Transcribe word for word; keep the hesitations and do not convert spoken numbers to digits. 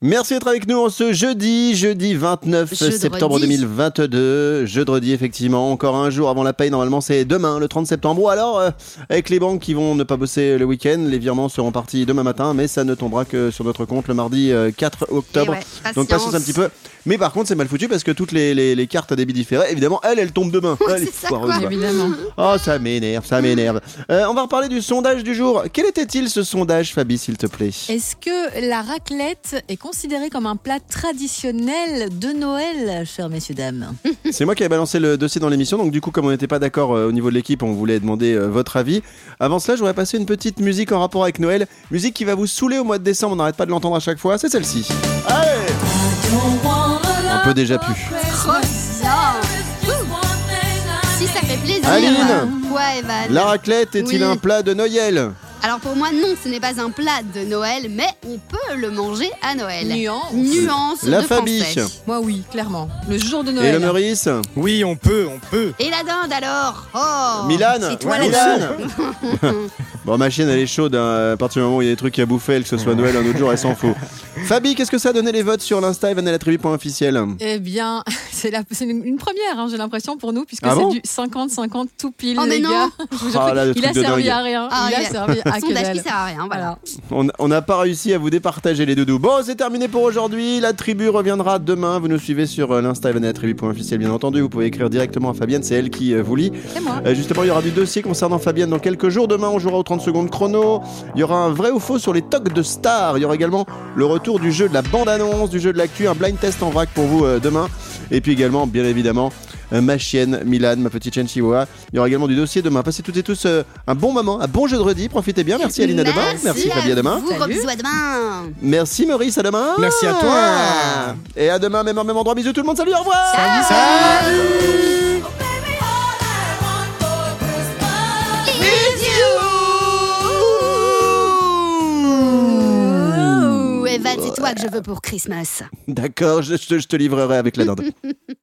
Merci d'être avec nous en ce jeudi, jeudi vingt-neuf septembre deux mille vingt-deux. Jeudi, effectivement, encore un jour avant la paye. Normalement, c'est demain, le trente septembre. Ou alors, euh, avec les banques qui vont ne pas bosser le week-end, les virements seront partis demain matin, mais ça ne tombera que sur notre compte le mardi euh, quatre octobre. Ouais, Donc, patience un petit peu. Mais par contre, c'est mal foutu parce que toutes les, les, les cartes à débit différé, évidemment, elles, elles tombent demain. Ouais, Allez, c'est ça, foireuse, quoi. va. Évidemment. Oh, ça m'énerve, ça m'énerve. Euh, on va reparler du sondage du jour. Quel était-il ce sondage, Fabi, s'il te plaît? Est-ce que la raclette est considérée comme un plat traditionnel de Noël, chers messieurs, dames? C'est moi qui ai balancé le dossier dans l'émission, donc du coup, comme on n'était pas d'accord euh, au niveau de l'équipe, on voulait demander euh, votre avis. Avant cela, je voudrais passer une petite musique en rapport avec Noël. Musique qui va vous saouler au mois de décembre, on n'arrête pas de l'entendre à chaque fois, c'est celle-ci. Allez, un peu déjà pu. Trop bien. Si ça fait plaisir. Aline. Quoi, Evan? La raclette est-il Oui. un plat de Noël? Alors pour moi, non, ce n'est pas un plat de Noël, mais on peut le manger à Noël. Nuance. Nuance La de Fabi. français. Moi, oui, clairement. Le jour de Et Noël. le Meurice? Oui, on peut, on peut. Et la dinde alors? Oh, Milan? c'est toi Ouais, la Milan. dinde. Bon, ma chienne, elle est chaude, hein. À partir du moment où il y a des trucs à bouffer, que ce soit Noël un autre jour, elle s'en fout. Fabi, qu'est-ce que ça a donné les votes sur l'Insta Evan et la tribu point officiel? Eh bien, c'est, la, c'est une, une première, hein, j'ai l'impression, pour nous, puisque Ah c'est bon du cinquante cinquante tout pile, Oh, mais les non. gars. Je vous jure Ah, que là, le il truc a de servi dingue. à rien. Ah, il a il a- servi à que Sondage dalle. qui sert à rien, voilà. Voilà. On on n'a pas réussi à vous départager les doudous. Bon, c'est terminé pour aujourd'hui. La tribu reviendra demain. Vous nous suivez sur euh, l'Insta Evan et la tribu point officiel, bien entendu. Vous pouvez écrire directement à Fabienne, c'est elle qui euh, vous lit. C'est moi. Euh, justement, il y aura du dossier concernant Fabienne dans quelques jours. Demain, on jouera aux trente secondes chrono. Il y aura un vrai ou faux sur les tocs de stars. Il y aura également le retour du jeu de la bande-annonce, du jeu de l'actu, un blind test en vrac pour vous euh, demain. Et puis également, bien évidemment, euh, ma chienne Milan, ma petite chienne Chihuahua. Il y aura également du dossier demain. Passez toutes et tous euh, un bon moment, un bon jeudi. Profitez bien. Merci Aline, à demain. Merci Fabi, à demain. Vous, gros Salut. bisous à demain. Merci Maurice, à demain. Merci à toi. Et à demain, même heure, même endroit. Bisous tout le monde. Salut, au revoir. Salut. Ouh, Evan, c'est toi que je veux pour Christmas. D'accord, je, je te- je te livrerai avec la dinde.